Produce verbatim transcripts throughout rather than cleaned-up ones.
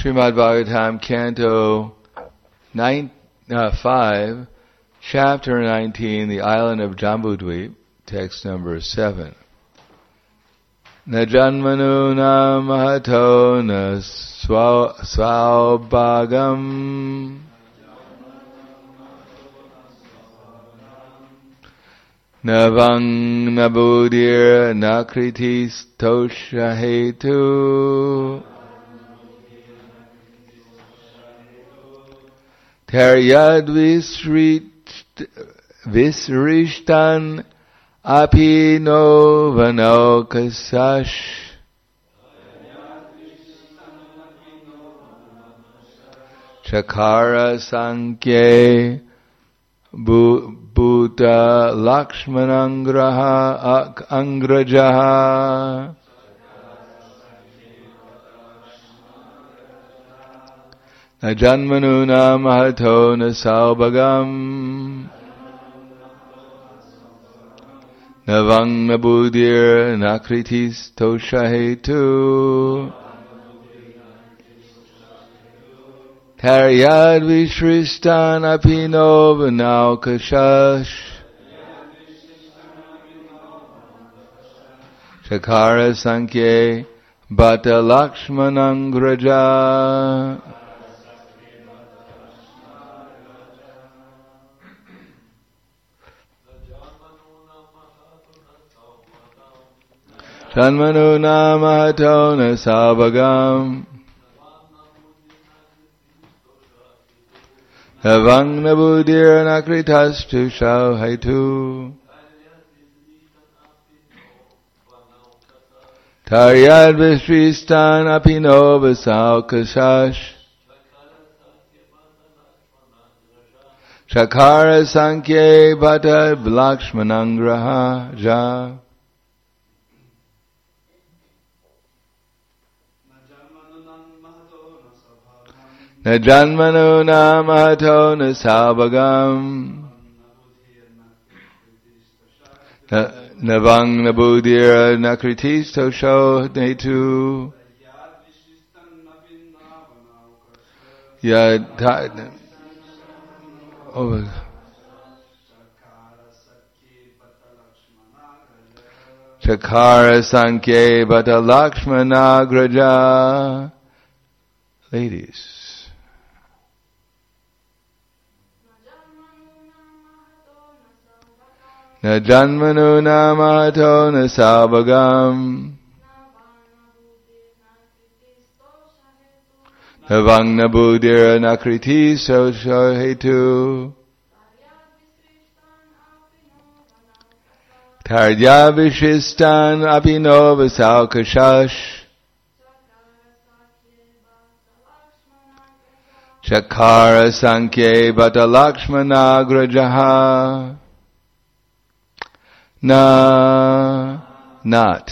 Srimad Bhagavatam, Canto nine, uh, five, Chapter nineteen, the Island of Jambudvip, text number seven. Na janmanu na mahato na swaubhagam na vang na buddhir na kritis tosha hetu Taryad visrishtan api no vanokasash Chakara sankye bhuta lakshmanangraha angrajaha Na janmanu na mahato na saubhagam Na vang na buddhir na kritis tosha hetu Taryad vishristan apino vanau kashash Chakara sankye bhata lakshmanangraja Janmanu na mahato na saubhagam Navang na buddhir na kritastu shauhaitu Taryad vishristan apino vasau kashash Chakara sankye bhata lakshmanangraha ja Na janmanu na mahato na saubhagam Na vang na buddhir na kritis tosho netu Ya Chakara sankye bhata lakshmanagraja. Ladies. Na janmanu na mahato na saubhagam Na vang na buddhir na kritis tosho hetu Tarya vishistan apino vasau kashash Chakara sankye bhata lakshmanagrajaha Na, not,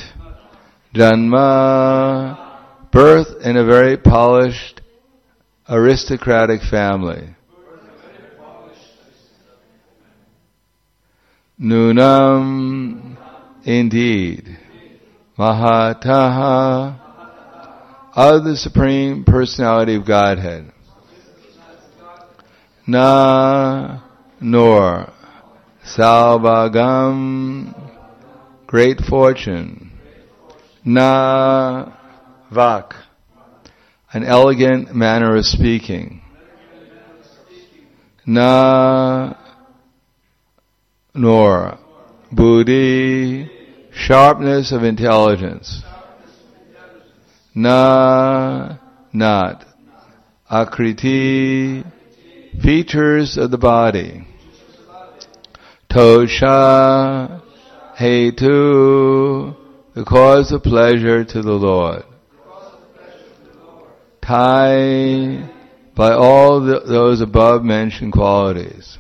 janma, birth in a very polished, aristocratic family. Nunam, indeed, mahataha, of the Supreme Personality of Godhead. Na, nor, saubhagam, great fortune. Na, vak, an elegant manner of speaking. Na, nor, buddhi, sharpness of intelligence. Na, not, akriti, features of the body. Tosha, hetu, the cause of pleasure to the Lord. Tai, by all the, those above mentioned qualities.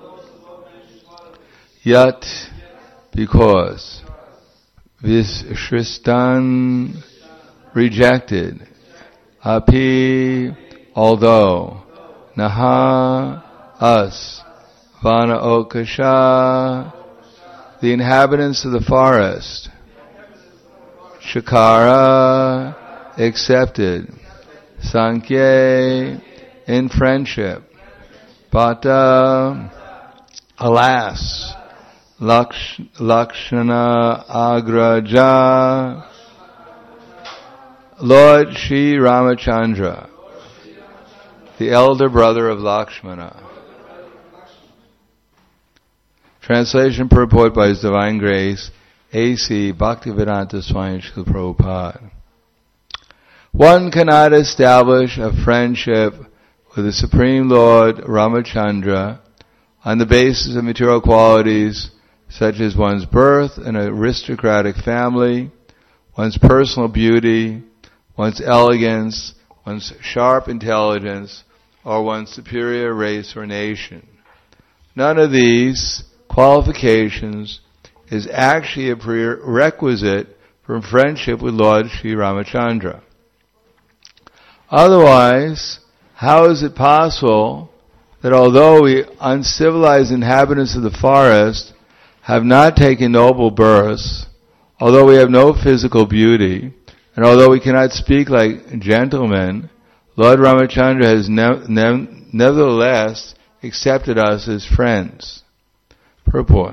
Yat, because. Vishristan, rejected. Api, although. Naha, us. Vana okasha, the inhabitants of the forest. Shakara, accepted. Sankhye, in friendship. Bhata, alas, Laksh, Lakshana Agraja, Lord Shri Ramachandra, the elder brother of Lakshmana. Translation purport by His Divine Grace, A C Bhaktivedanta Swami Srila Prabhupada. One cannot establish a friendship with the Supreme Lord Ramachandra on the basis of material qualities such as one's birth in an aristocratic family, one's personal beauty, one's elegance, one's sharp intelligence, or one's superior race or nation. None of these qualifications is actually a prerequisite for friendship with Lord Sri Ramachandra. Otherwise, how is it possible that although we uncivilized inhabitants of the forest have not taken noble births, although we have no physical beauty, and although we cannot speak like gentlemen, Lord Ramachandra has ne- ne- nevertheless accepted us as friends? Purport.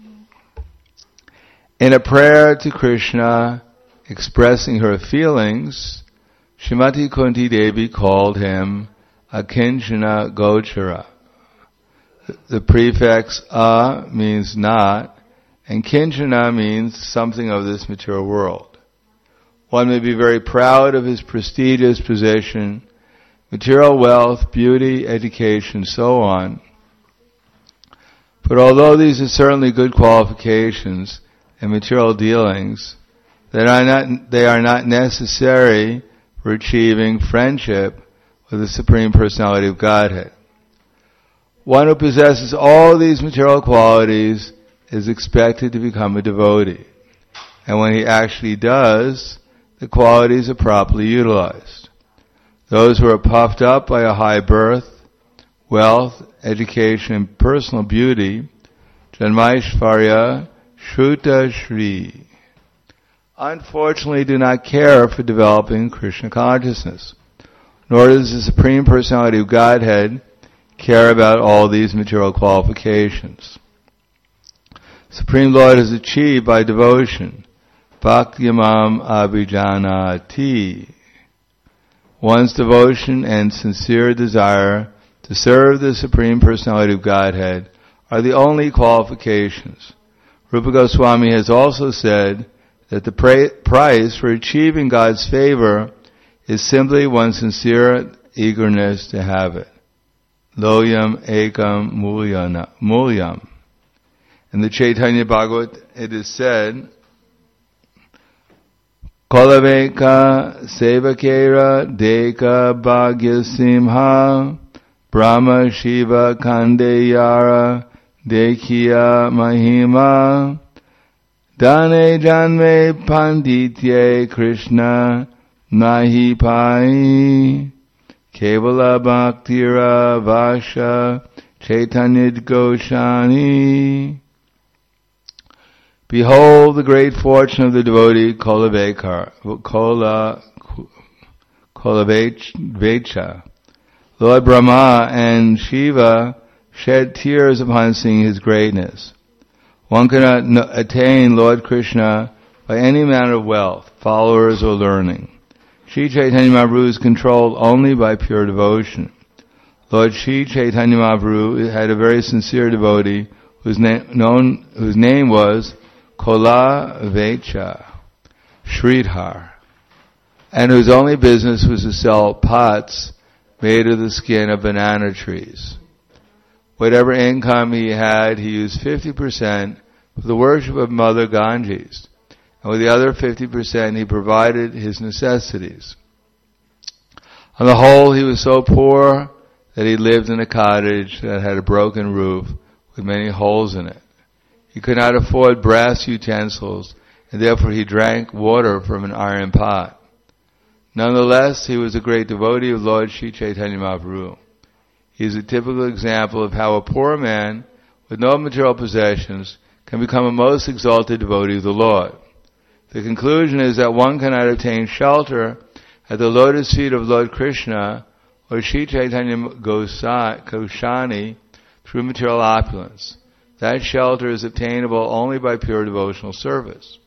In a prayer to Krishna expressing her feelings, Srimati Kunti Devi called him Akinchana Gochara. The prefix a means not, and kinchana means something of this material world. One may be very proud of his prestigious position, material wealth, beauty, education, so on. But although these are certainly good qualifications in material dealings, they are not, they are not necessary for achieving friendship with the Supreme Personality of Godhead. One who possesses all these material qualities is expected to become a devotee. And when he actually does, the qualities are properly utilized. Those who are puffed up by a high birth, wealth, education, and personal beauty, Janmaishvarya Shruta Shri, unfortunately do not care for developing Krishna consciousness, nor does the Supreme Personality of Godhead care about all these material qualifications. Supreme Lord is achieved by devotion, Bhaktyamam Abhijanati. One's devotion and sincere desire to serve the Supreme Personality of Godhead are the only qualifications. Rupa Goswami has also said that the pra- price for achieving God's favor is simply one's sincere eagerness to have it. Loyam ekam mulyana, mulyam. In the Chaitanya Bhagavat it is said, Kolaveka sevakera deka bhagyasimha Brahma Shiva Kandeyara Dekhiya Mahima Dane Janme Panditye Krishna Nahi Pai Kevala Bhaktira Vasha Chaitanya Goshani. Behold the great fortune of the devotee Kolavekar, Kola, Kolavecha. Lord Brahma and Shiva shed tears upon seeing his greatness. One cannot n- attain Lord Krishna by any manner of wealth, followers, or learning. Sri Chaitanya Mahaprabhu is controlled only by pure devotion. Lord Sri Chaitanya Mahaprabhu had a very sincere devotee whose, na- known, whose name was Kola Vecha, Sridhar, and whose only business was to sell pots made of the skin of banana trees. Whatever income he had, he used fifty percent for the worship of Mother Ganges, and with the other fifty percent he provided his necessities. On the whole, he was so poor that he lived in a cottage that had a broken roof with many holes in it. He could not afford brass utensils, and therefore he drank water from an iron pot. Nonetheless, he was a great devotee of Lord Sri Chaitanya Mahaprabhu. He is a typical example of how a poor man with no material possessions can become a most exalted devotee of the Lord. The conclusion is that one cannot obtain shelter at the lotus feet of Lord Krishna or Sri Chaitanya Goswami through material opulence. That shelter is obtainable only by pure devotional service.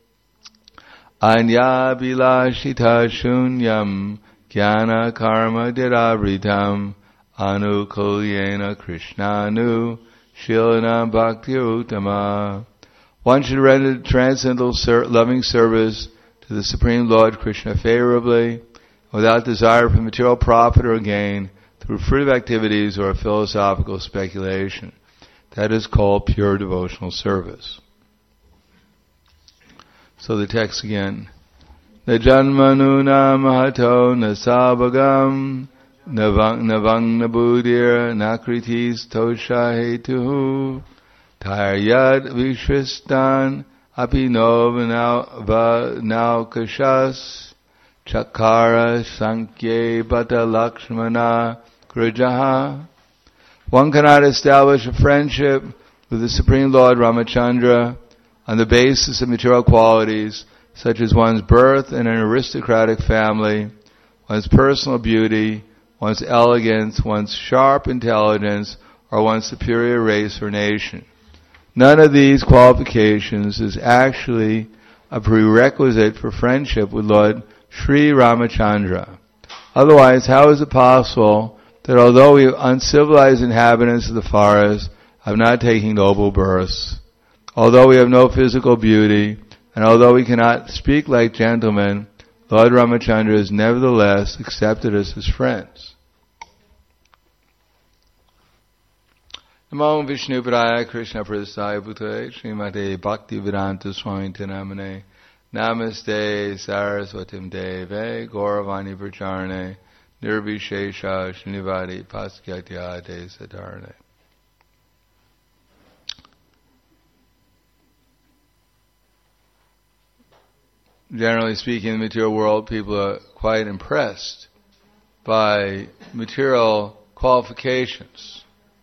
Anya bilashita shunyam jnana karma dirabritam anukulyena krishnanu shilana bhakti uttama. One should render transcendental ser- loving service to the Supreme Lord Krishna favorably, without desire for material profit or gain, through fruitive activities or philosophical speculation. That is called pure devotional service. So the text again. Najanmanuna mahato nasabagam navang nabudir nakritis tosha hetuhu taryad vishristan apinov naukashas chakara sankye bata lakshmana krijaha. One cannot establish a friendship with the Supreme Lord Ramachandra on the basis of material qualities such as one's birth in an aristocratic family, one's personal beauty, one's elegance, one's sharp intelligence, or one's superior race or nation. None of these qualifications is actually a prerequisite for friendship with Lord Sri Ramachandra. Otherwise, how is it possible that although we are uncivilized inhabitants of the forest, of not taking noble births, although we have no physical beauty, and although we cannot speak like gentlemen, Lord Ramachandra has nevertheless accepted us as friends. Namo Vishnu Padaya Krishna Prasaya Bhutale Srimate Bhakti Vedanta Swami Namane Namaste Saraswatim Deve Gauravani Pracharane Nirvishesha Srinivadi Paskyatyade Sadarane. Generally speaking, in the material world, people are quite impressed by material qualifications.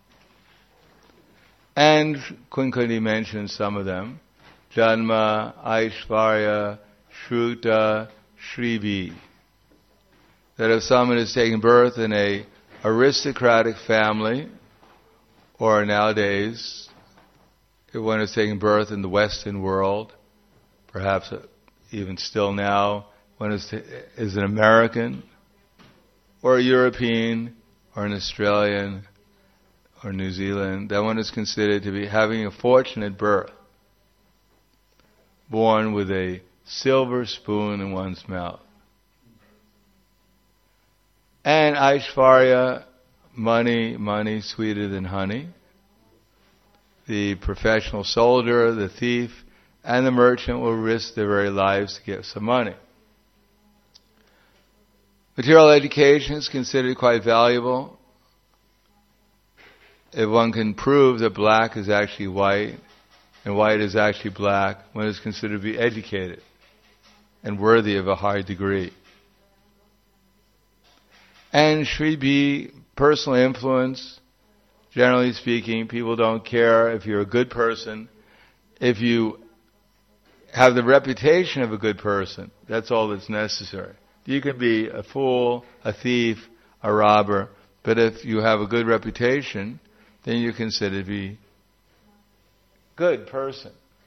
And Kunkundi mentions some of them. Janma, Aishvarya, Shruta, Shrivi. That if someone is taking birth in a aristocratic family, or nowadays, if one is taking birth in the Western world, perhaps even still now, one is, t- is an American, or a European, or an Australian, or New Zealand, that one is considered to be having a fortunate birth, born with a silver spoon in one's mouth. And Aishvarya, money, money sweeter than honey. The professional soldier, the thief, and the merchant will risk their very lives to get some money. Material education is considered quite valuable. If one can prove that black is actually white, and white is actually black, one is considered to be educated and worthy of a high degree. And Shri B, personal influence. Generally speaking, people don't care if you're a good person. If you have the reputation of a good person, that's all that's necessary. You can be a fool, a thief, a robber, but if you have a good reputation, then you're considered to be a good person.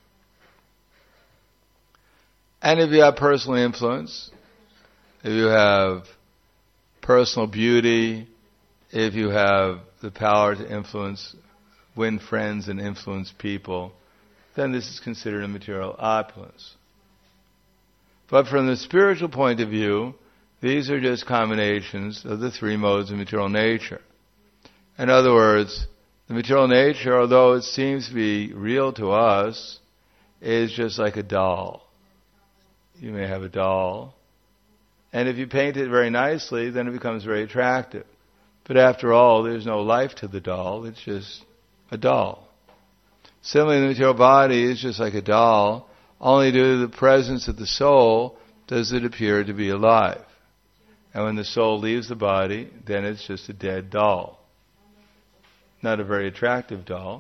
And if you have personal influence, if you have personal beauty, if you have the power to influence, win friends and influence people, then this is considered a material opulence. But from the spiritual point of view, these are just combinations of the three modes of material nature. In other words, the material nature, although it seems to be real to us, is just like a doll. You may have a doll, and if you paint it very nicely, then it becomes very attractive. But after all, there's no life to the doll, it's just a doll. Similarly, the material body is just like a doll, only due to the presence of the soul does it appear to be alive. And when the soul leaves the body, then it's just a dead doll. Not a very attractive doll.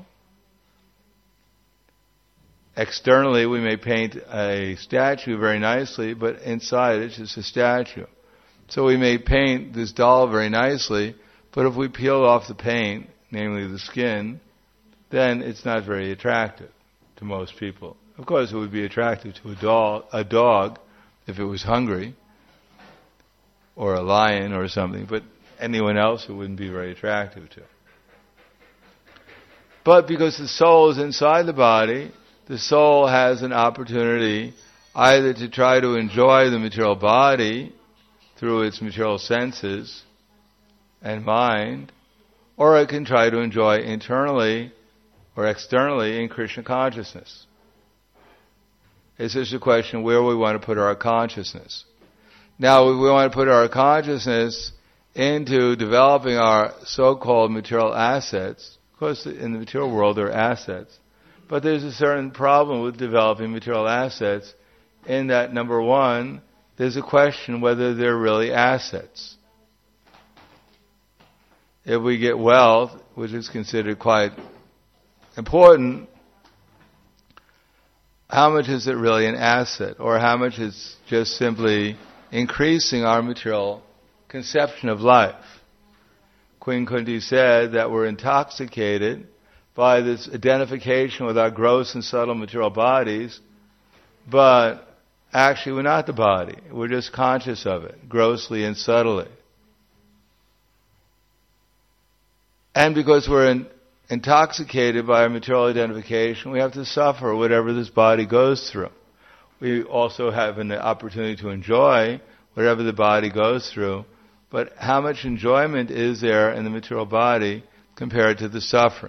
Externally, we may paint a statue very nicely, but inside it's just a statue. So we may paint this doll very nicely, but if we peel off the paint, namely the skin, then it's not very attractive to most people. Of course, it would be attractive to a doll, a dog, if it was hungry, or a lion or something, but anyone else it wouldn't be very attractive to. But because the soul is inside the body, the soul has an opportunity either to try to enjoy the material body through its material senses and mind, or it can try to enjoy internally or externally in Krishna consciousness. It's just a question where we want to put our consciousness. Now, we want to put our consciousness into developing our so-called material assets. Of course, in the material world there are assets. But there's a certain problem with developing material assets in that, number one, there's a question whether they're really assets. If we get wealth, which is considered quite important, how much is it really an asset? Or how much is just simply increasing our material conception of life? Queen Kunti said that we're intoxicated by this identification with our gross and subtle material bodies, but actually we're not the body. We're just conscious of it, grossly and subtly. And because we're in, intoxicated by our material identification, we have to suffer whatever this body goes through. We also have an opportunity to enjoy whatever the body goes through, but how much enjoyment is there in the material body compared to the suffering?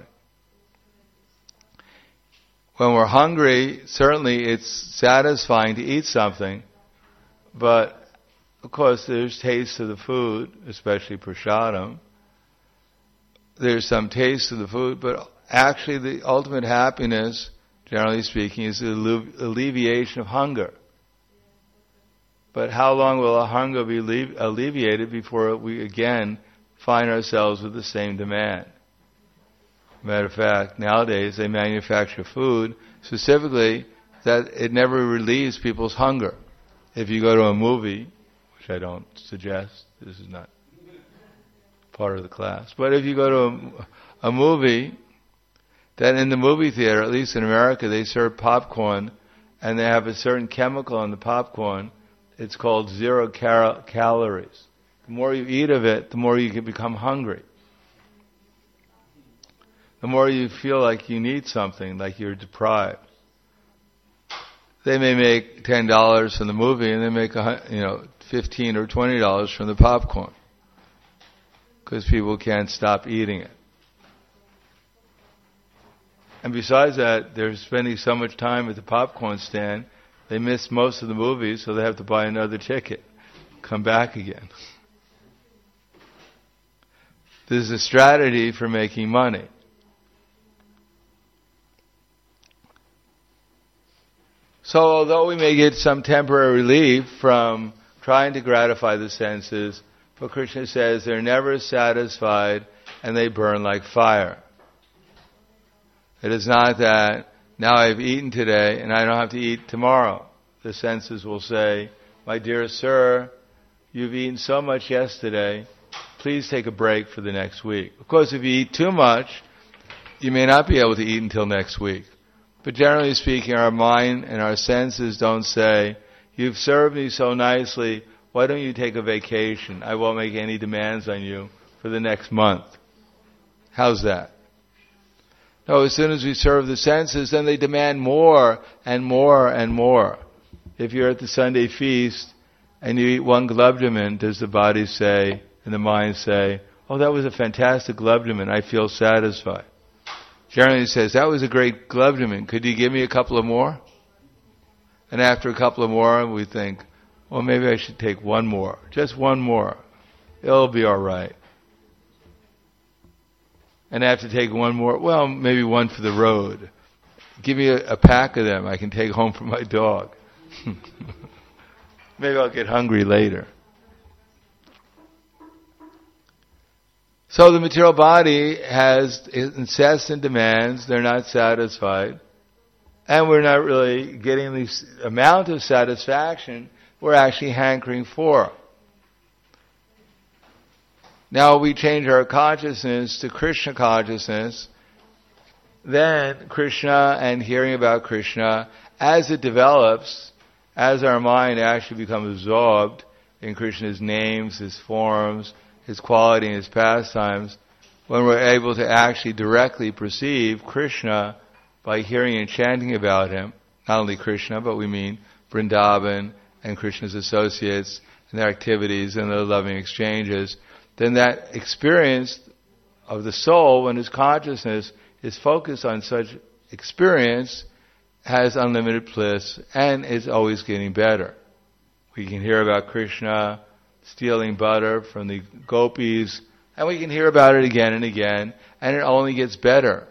When we're hungry, certainly it's satisfying to eat something, but of course there's taste of the food, especially prasadam. There's some taste of the food, but actually the ultimate happiness, generally speaking, is the alleviation of hunger. But how long will our hunger be alleviated before we again find ourselves with the same demand? Matter of fact, nowadays they manufacture food specifically that it never relieves people's hunger. If you go to a movie, which I don't suggest, this is not part of the class, but if you go to a, a movie, then in the movie theater, at least in America, they serve popcorn and they have a certain chemical in the popcorn. It's called zero cal- calories. The more you eat of it, the more you can become hungry. The more you feel like you need something, like you're deprived. They may make ten dollars from the movie and they make a, you know fifteen or twenty dollars from the popcorn because people can't stop eating it. And besides that, they're spending so much time at the popcorn stand, they miss most of the movies, so they have to buy another ticket, come back again. This is a strategy for making money. So although we may get some temporary relief from trying to gratify the senses, but Krishna says they're never satisfied and they burn like fire. It is not that now I've eaten today and I don't have to eat tomorrow. The senses will say, my dear sir, you've eaten so much yesterday, please take a break for the next week. Of course, if you eat too much, you may not be able to eat until next week. But generally speaking, our mind and our senses don't say, you've served me so nicely, why don't you take a vacation? I won't make any demands on you for the next month. How's that? No, as soon as we serve the senses, then they demand more and more and more. If you're at the Sunday feast and you eat one gulab jamun, does the body say and the mind say, oh, that was a fantastic gulab jamun, I feel satisfied. Generally it says, that was a great gulab jamun, could you give me a couple of more? And after a couple of more, we think, well, maybe I should take one more, just one more. It'll be all right. And after taking one more, well, maybe one for the road. Give me a, a pack of them I can take home for my dog. Maybe I'll get hungry later. So the material body has incessant demands, they're not satisfied, and we're not really getting the amount of satisfaction we're actually hankering for. Now we change our consciousness to Krishna consciousness, then Krishna and hearing about Krishna, as it develops, as our mind actually becomes absorbed in Krishna's names, His forms, His quality, and His pastimes, when we're able to actually directly perceive Krishna by hearing and chanting about Him, not only Krishna, but we mean Vrindavan and Krishna's associates and their activities and their loving exchanges, then that experience of the soul, when its consciousness is focused on such experience, has unlimited bliss and is always getting better. We can hear about Krishna stealing butter from the gopis, and we can hear about it again and again, and it only gets better.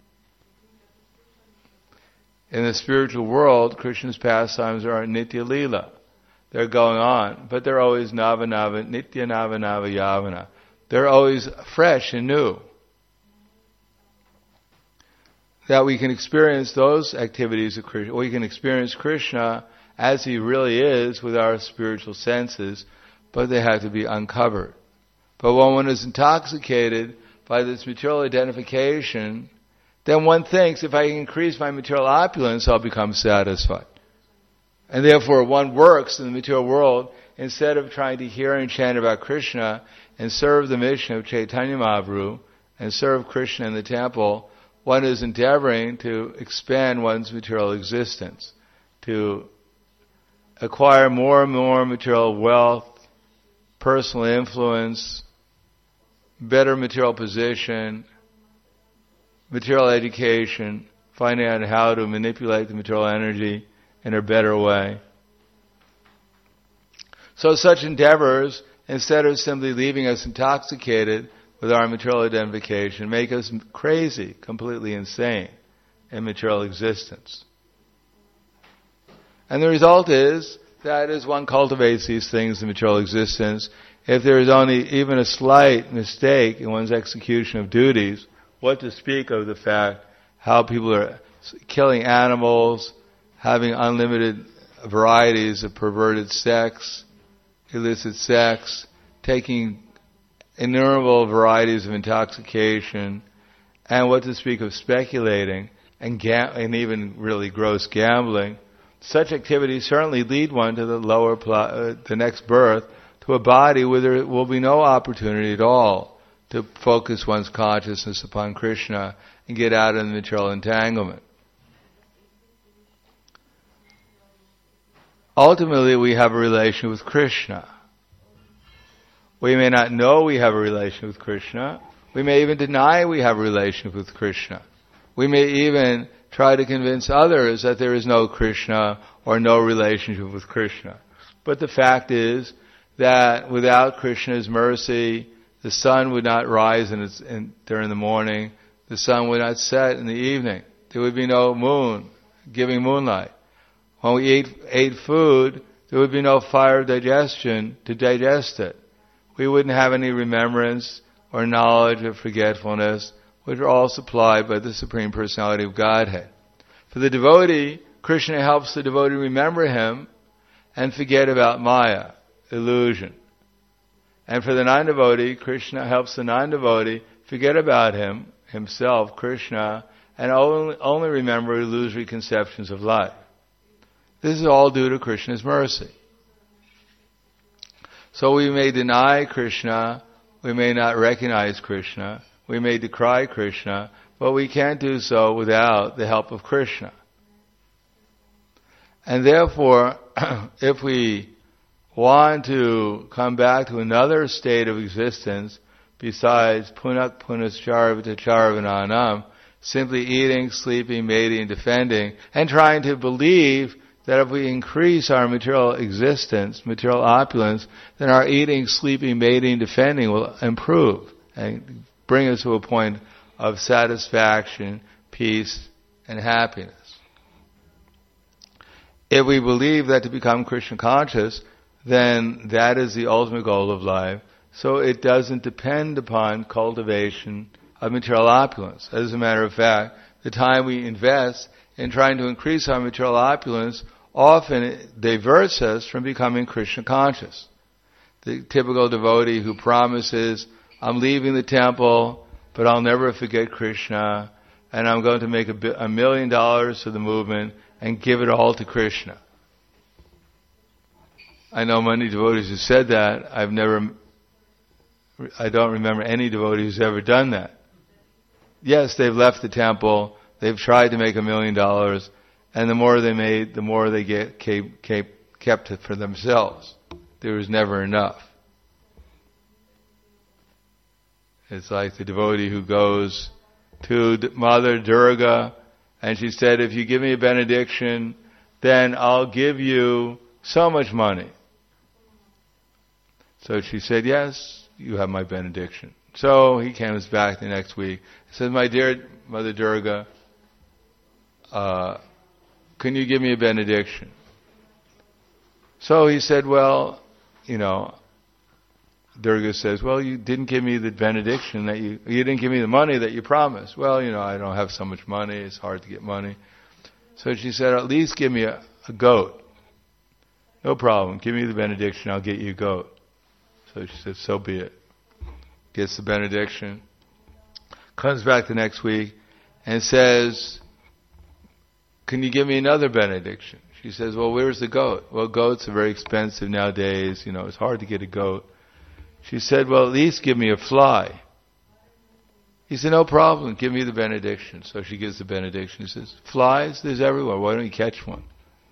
In the spiritual world, Krishna's pastimes are Nitya Leela. They're going on, but they're always Nava Nava, Nitya Nava Nava Yavana. They're always fresh and new. That we can experience those activities of Krishna, we can experience Krishna as He really is with our spiritual senses, but they have to be uncovered. But when one is intoxicated by this material identification, then one thinks, if I increase my material opulence, I'll become satisfied. And therefore one works in the material world, instead of trying to hear and chant about Krishna and serve the mission of Chaitanya Mahaprabhu and serve Krishna in the temple, one is endeavoring to expand one's material existence, to acquire more and more material wealth, personal influence, better material position, material education, finding out how to manipulate the material energy in a better way. So such endeavors, instead of simply leaving us intoxicated with our material identification, make us crazy, completely insane in material existence. And the result is that as one cultivates these things in material existence, if there is only even a slight mistake in one's execution of duties, what to speak of the fact how people are killing animals, having unlimited varieties of perverted sex, illicit sex, taking innumerable varieties of intoxication, and what to speak of speculating and, ga- and even really gross gambling. Such activities certainly lead one to the lower, pl- uh, the next birth, to a body where there will be no opportunity at all to focus one's consciousness upon Krishna and get out of the material entanglement. Ultimately, we have a relation with Krishna. We may not know we have a relation with Krishna. We may even deny we have a relation with Krishna. We may even try to convince others that there is no Krishna or no relationship with Krishna. But the fact is that without Krishna's mercy, the sun would not rise in its, in, during the morning. The sun would not set in the evening. There would be no moon giving moonlight. When we ate, ate food, there would be no fire of digestion to digest it. We wouldn't have any remembrance or knowledge of forgetfulness, which are all supplied by the Supreme Personality of Godhead. For the devotee, Krishna helps the devotee remember Him and forget about Maya, illusion. And for the non-devotee, Krishna helps the non-devotee forget about him, himself, Krishna, and only, only remember illusory conceptions of life. This is all due to Krishna's mercy. So we may deny Krishna, we may not recognize Krishna, we may decry Krishna, but we can't do so without the help of Krishna. And therefore, if we want to come back to another state of existence besides punak punascharvatacharvananam, simply eating, sleeping, mating, and defending, and trying to believe that if we increase our material existence, material opulence, then our eating, sleeping, mating, defending will improve and bring us to a point of satisfaction, peace, and happiness. If we believe that to become Krishna conscious, then that is the ultimate goal of life. So it doesn't depend upon cultivation of material opulence. As a matter of fact, the time we invest in trying to increase our material opulence often diverts us from becoming Krishna conscious. The typical devotee who promises, I'm leaving the temple, but I'll never forget Krishna, and I'm going to make a, bi- a million dollars for the movement and give it all to Krishna. I know many devotees who said that. I've never, I don't remember any devotee who's ever done that. Yes, they've left the temple, they've tried to make a million dollars, and the more they made, the more they get kept, kept it for themselves. There was never enough. It's like the devotee who goes to Mother Durga, and she said, if you give me a benediction, then I'll give you so much money. So she said, yes, you have my benediction. So he comes back the next week. He says, my dear Mother Durga, uh, can you give me a benediction? So he said, well, you know, Durga says, well, you didn't give me the benediction that you, you didn't give me the money that you promised. Well, you know, I don't have so much money, it's hard to get money. So she said, at least give me a, a goat. No problem, give me the benediction, I'll get you a goat. So she said, so be it. Gets the benediction, comes back the next week and says, can you give me another benediction? She says, well, where's the goat? Well, goats are very expensive nowadays, you know, it's hard to get a goat. She said, well, at least give me a fly. He said, no problem, give me the benediction. So she gives the benediction. He says, flies, there's everywhere, why don't you catch one?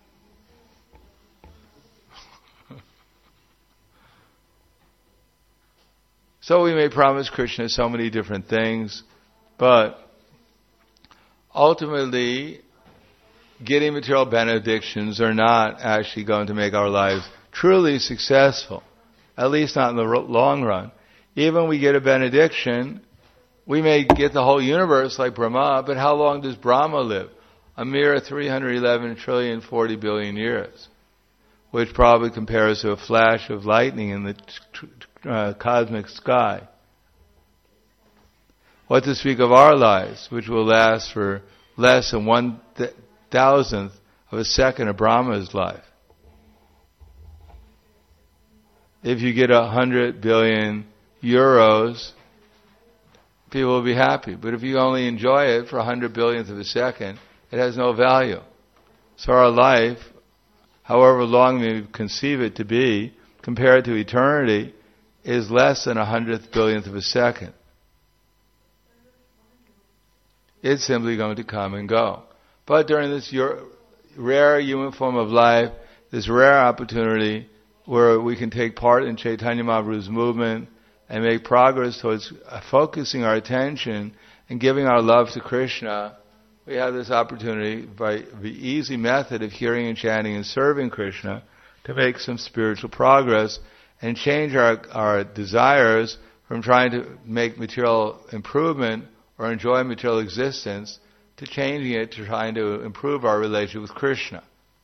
So we may promise Krishna so many different things, but ultimately, getting material benedictions are not actually going to make our lives truly successful. At least not in the long run. Even when we get a benediction, we may get the whole universe like Brahma, but how long does Brahma live? A mere three hundred eleven trillion forty billion years, which probably compares to a flash of lightning in the uh, cosmic sky. What to speak of our lives, which will last for less than one th- thousandth of a second of Brahma's life. If you get a hundred billion euros, people will be happy. But if you only enjoy it for a hundred billionth of a second, it has no value. So our life, however long we conceive it to be, compared to eternity, is less than a hundredth billionth of a second. It's simply going to come and go. But during this rare human form of life, this rare opportunity where we can take part in Chaitanya Mahaprabhu's movement and make progress towards focusing our attention and giving our love to Krishna, we have this opportunity by the easy method of hearing and chanting and serving Krishna to make some spiritual progress and change our, our desires from trying to make material improvement or enjoy material existence to changing it to trying to improve our relationship with Krishna.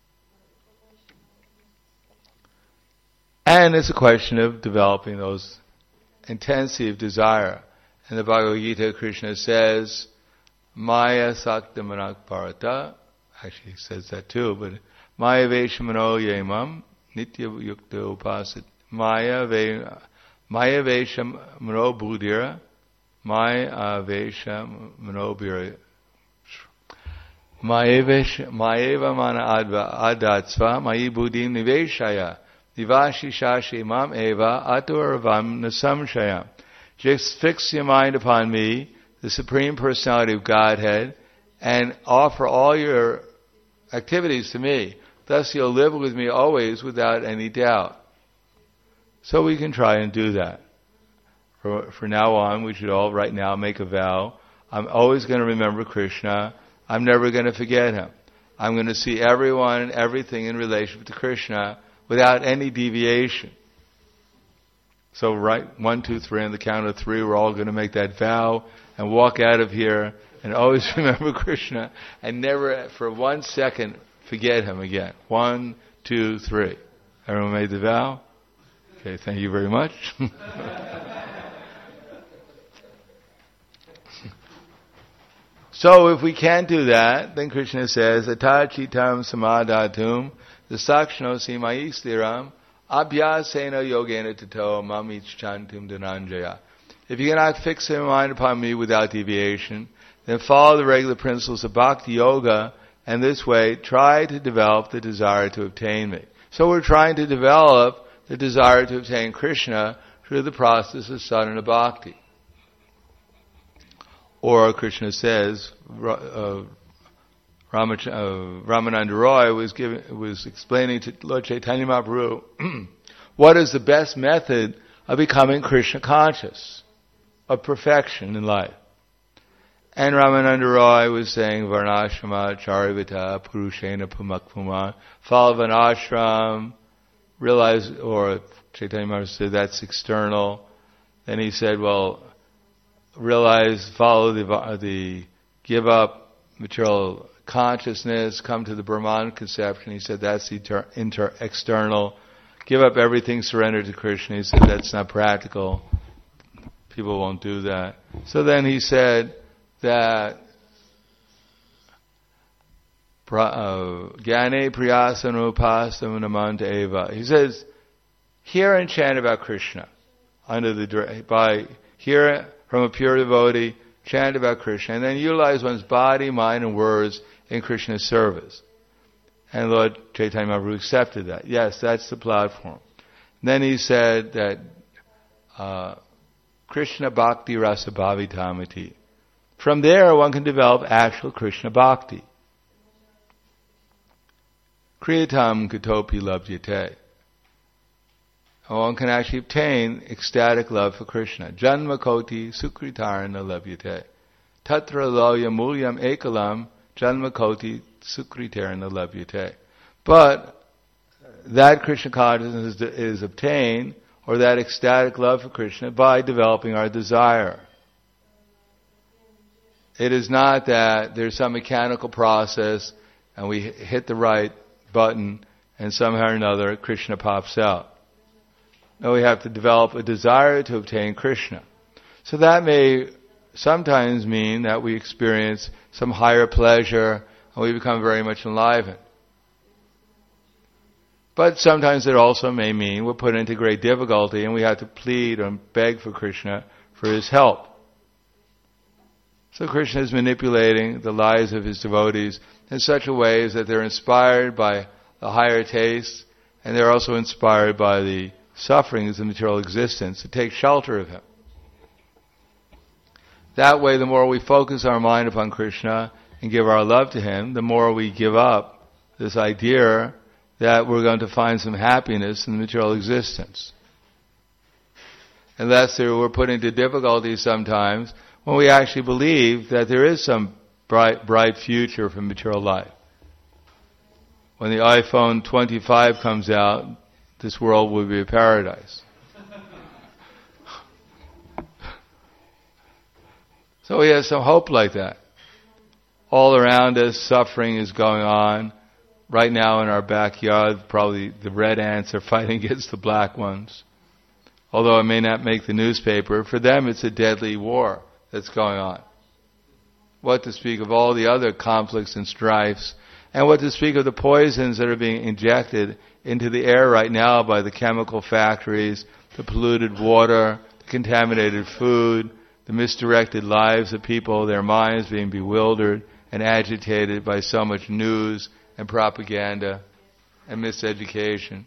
And it's a question of developing those intensity of desire. In the Bhagavad Gita, Krishna says, Maya Sakta Manak Bharata, actually he says that too, but Maya Veshamano Yemam, Nitya Yukta Upasit, Maya Veshamano Buddhira, Maya Veshamano Bhira. Mayeva Mana Adatsva, Mayi Buddhim Niveshaya. Divashishashi mam eva aturavam nasamshaya. Just fix your mind upon me, the Supreme Personality of Godhead, and offer all your activities to me. Thus you'll live with me always without any doubt. So we can try and do that. For, for now on, we should all right now make a vow. I'm always going to remember Krishna. I'm never going to forget him. I'm going to see everyone and everything in relation to Krishna without any deviation. So right, one, two, three, on the count of three, we're all going to make that vow and walk out of here and always remember Krishna and never for one second forget him again. One, two, three. Everyone made the vow? Okay, thank you very much. So if we can't do that, then Krishna says, Atachitam samadatum the sakshnosi mayi stiram abhyasena yogena tato mamich chantum dhananjaya. If you cannot fix your mind upon me without deviation, then follow the regular principles of Bhakti Yoga, and this way try to develop the desire to obtain me. So we're trying to develop the desire to obtain Krishna through the process of sadhana bhakti. Or Krishna says, uh, Ramach- uh, Ramananda Roy was giving, was explaining to Lord Chaitanya Mahaprabhu what is the best method of becoming Krishna conscious, of perfection in life. And Ramananda Roy was saying, Varnashrama Charivita Purushena Pumakpuma, follow Varnashram, realize, or Chaitanya Mahaprabhu said that's external. Then he said, well, realize, follow the, the give up material consciousness, come to the Brahman conception. He said that's inter, inter, external. Give up everything, surrender to Krishna. He said that's not practical. People won't do that. So then he said that Gyane Priyasana Upasana Namanta Eva. He says, hear and chant about Krishna under the by hear from a pure devotee, chant about Krishna, and then utilize one's body, mind, and words in Krishna's service. And Lord Chaitanya Mahaprabhu accepted that. Yes, that's the platform. And then he said that uh, Krishna Bhakti Rasa Bhavitamati. From there, one can develop actual Krishna Bhakti. Kriyatam Katopi Labhyate. One can actually obtain ecstatic love for Krishna. Janma Koti Sukritarana Labhyate. Tatra Loya Mulyam Ekalam Janma Koti Sukritarana Labhyate. But that Krishna consciousness is, is obtained, or that ecstatic love for Krishna, by developing our desire. It is not that there's some mechanical process and we hit the right button and somehow or another Krishna pops out. No, we have to develop a desire to obtain Krishna. So that may sometimes mean that we experience some higher pleasure and we become very much enlivened. But sometimes it also may mean we're put into great difficulty and we have to plead and beg for Krishna for his help. So Krishna is manipulating the lives of his devotees in such a way that they're inspired by the higher tastes, and they're also inspired by the sufferings of material existence to take shelter of him. That way, the more we focus our mind upon Krishna and give our love to him, the more we give up this idea that we're going to find some happiness in the material existence. And that's where we're put into difficulties sometimes when we actually believe that there is some bright, bright future for material life. When the iPhone twenty-five comes out, this world will be a paradise. So we have some hope like that. All around us, suffering is going on. Right now in our backyard, probably the red ants are fighting against the black ones. Although it may not make the newspaper, for them it's a deadly war that's going on. What to speak of all the other conflicts and strifes, and what to speak of the poisons that are being injected into the air right now by the chemical factories, the polluted water, the contaminated food, the misdirected lives of people, their minds being bewildered and agitated by so much news and propaganda and miseducation.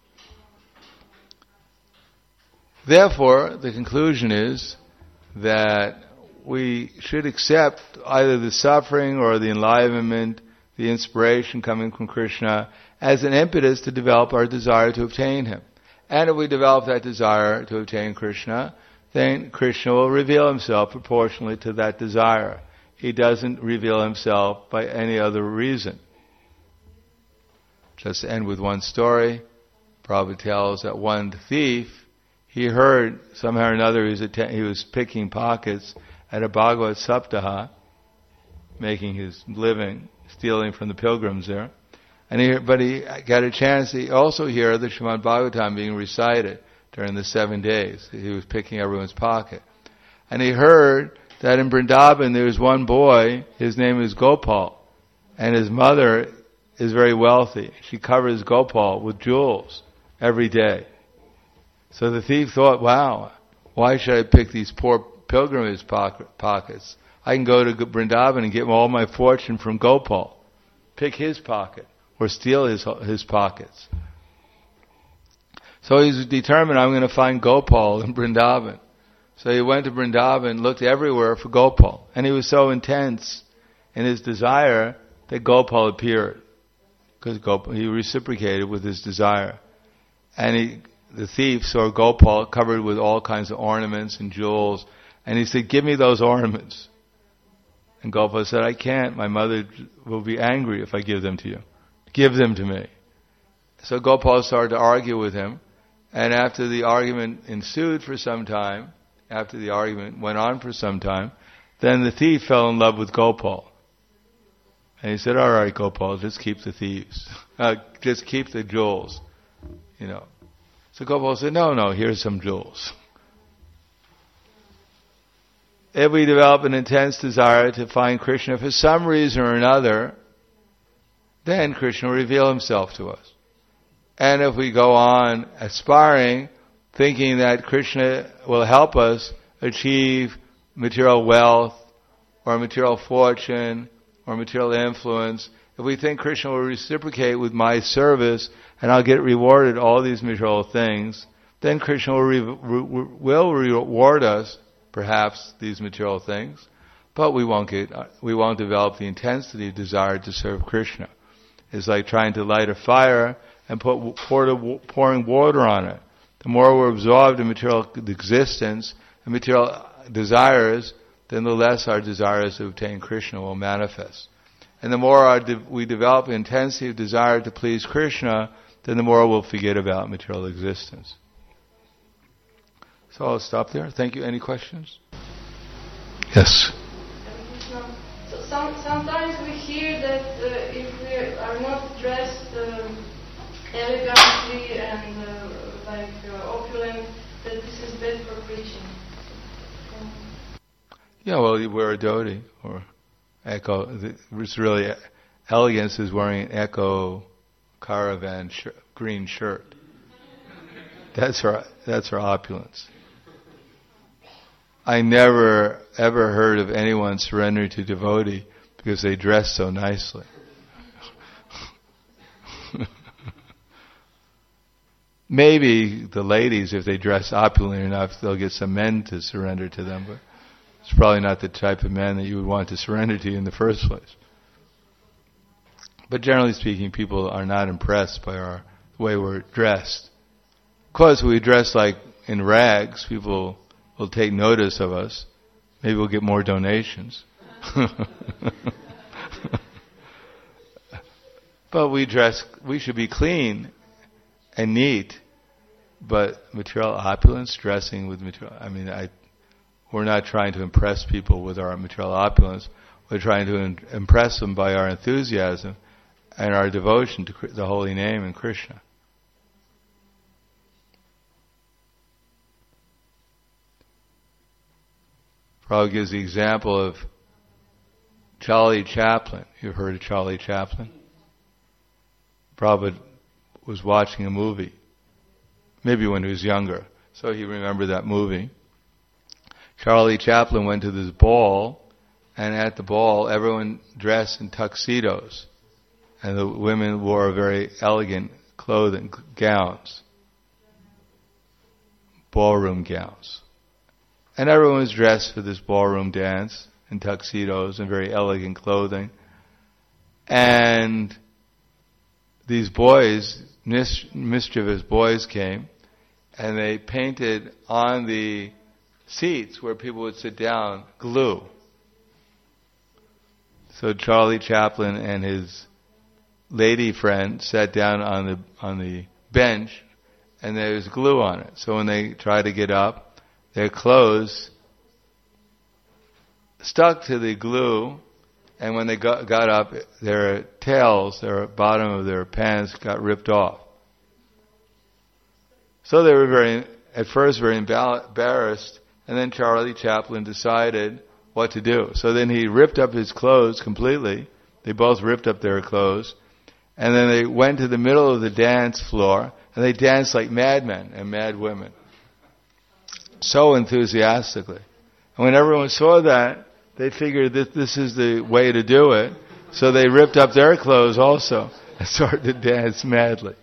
Therefore, the conclusion is that we should accept either the suffering or the enlivenment, the inspiration coming from Krishna, as an impetus to develop our desire to obtain him. And if we develop that desire to obtain Krishna, then Krishna will reveal himself proportionally to that desire. He doesn't reveal himself by any other reason. Just to end with one story, Prabhupada tells that one thief, he heard somehow or another he was, att- he was picking pockets at a Bhagavad Saptaha, making his living, stealing from the pilgrims there. And he, but he got a chance to also hear the Srimad Bhagavatam being recited during the seven days. He was picking everyone's pocket. And he heard that in Vrindavan there was one boy, his name is Gopal, and his mother is very wealthy. She covers Gopal with jewels every day. So the thief thought, wow, Why should I pick these poor pilgrimage pockets? I can go to Vrindavan and get all my fortune from Gopal. Pick his pocket or steal his his pockets. So he's determined, I'm going to find Gopal in Vrindavan. So he went to Vrindavan, looked everywhere for Gopal. And he was so intense in his desire that Gopal appeared. Because Gopal, he reciprocated with his desire. And he, the thief saw Gopal covered with all kinds of ornaments and jewels. And he said, give me those ornaments. And Gopal said, I can't. My mother will be angry if I give them to you. Give them to me. So Gopal started to argue with him. And after the argument ensued for some time, after the argument went on for some time, then the thief fell in love with Gopal. And he said, all right, Gopal, just keep the thieves. Uh, just keep the jewels. You know. So Gopal said, no, no, here's some jewels. If we develop an intense desire to find Krishna for some reason or another, then Krishna will reveal himself to us. And if we go on aspiring, thinking that Krishna will help us achieve material wealth or material fortune or material influence, if we think Krishna will reciprocate with my service and I'll get rewarded all these material things, then Krishna will, re- re- will reward us, perhaps, these material things, but we won't get, we won't develop the intensity of desire to serve Krishna. It's like trying to light a fire and put pour, pouring water on it. The more we're absorbed in material existence and material desires, then the less our desires to obtain Krishna will manifest. And the more our de- we develop intensity of desire to please Krishna, then the more we'll forget about material existence. So I'll stop there. Thank you. Any questions? Yes. So some, sometimes we hear that uh, if we are not dressed uh, elegantly and uh, like uh, opulent, that this is bad for preaching. Yeah, well, you wear a dhoti or echo. It's really elegance is wearing an echo caravan sh- green shirt. That's our that's our opulence. I never ever heard of anyone surrendering to devotee because they dress so nicely. Maybe the ladies, if they dress opulently enough, they'll get some men to surrender to them, but it's probably not the type of man that you would want to surrender to in the first place. But generally speaking, people are not impressed by our the way we're dressed. Of course, if we dress like in rags, people will take notice of us. Maybe we'll get more donations. But we dress, we should be clean and neat. But material opulence, dressing with material, I mean, I, we're not trying to impress people with our material opulence. We're trying to in, impress them by our enthusiasm and our devotion to the holy name and Krishna. Prabhupada gives the example of Charlie Chaplin. You've heard of Charlie Chaplin? Prabhupada was watching a movie, maybe when he was younger, so he remembered that movie. Charlie Chaplin went to this ball, and at the ball, everyone dressed in tuxedos, and the women wore very elegant clothing, gowns, ballroom gowns. And everyone was dressed for this ballroom dance in tuxedos and very elegant clothing. And these boys, mis- mischievous boys came, and they painted on the seats where people would sit down glue. So Charlie Chaplin and his lady friend sat down on the on the bench, and there was glue on it. So when they tried to get up, their clothes stuck to the glue, and when they got, got up, their tails, their bottom of their pants got ripped off. So they were very, at first very embarrassed, and then Charlie Chaplin decided what to do. So then he ripped up his clothes completely. They both ripped up their clothes, and then they went to the middle of the dance floor, and they danced like madmen and mad women. so enthusiastically. And when everyone saw that, they figured that this is the way to do it, so they ripped up their clothes also and started to dance madly.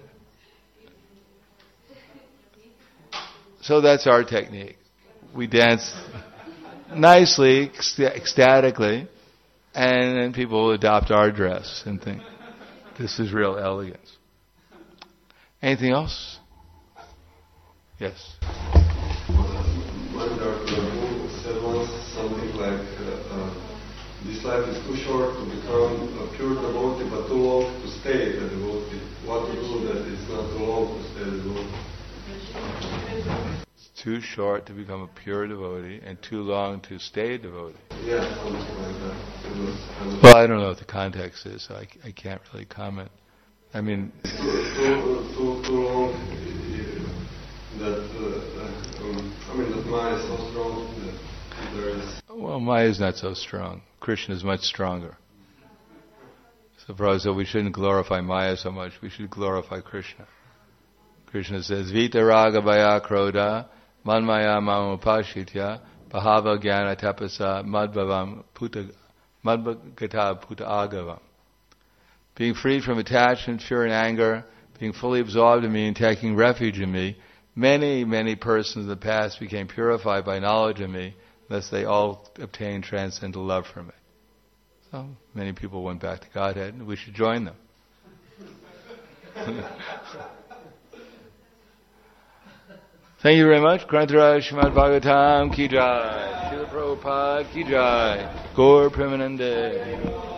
So that's our technique. We dance nicely, ecstatically, and then people will adopt our dress and think, this is real elegance. Anything else? Yes. One doctor said once something like, uh, uh, this life is too short to become a pure devotee, but too long to stay a devotee. What to do that it's not too long to stay a devotee? It's too short to become a pure devotee and too long to stay a devotee. Yeah, something like that. It was, it was Well, I don't know what the context is, so I, I can't really comment. I mean... Too, too, too, too long uh, that, uh, um, I mean, that Maya is so strong that there is... Well, Maya is not so strong. Krishna is much stronger. So Prabhupada said we shouldn't glorify Maya so much, we should glorify Krishna. Krishna says, Vita raga bhaya krodha, manmaya mamupashitya, bhava jnana tapasa, madbhavam puta, madbhagata puta agavam. Being freed from attachment, fear, and anger, being fully absorbed in me and taking refuge in me, many, many persons in the past became purified by knowledge of me, thus they all obtained transcendental love for me. So many people went back to Godhead, and we should join them. Thank you very much. Grantharaj Srimad Bhagavatam ki jai. Srila Prabhupada ki jai. Gaur Premanande.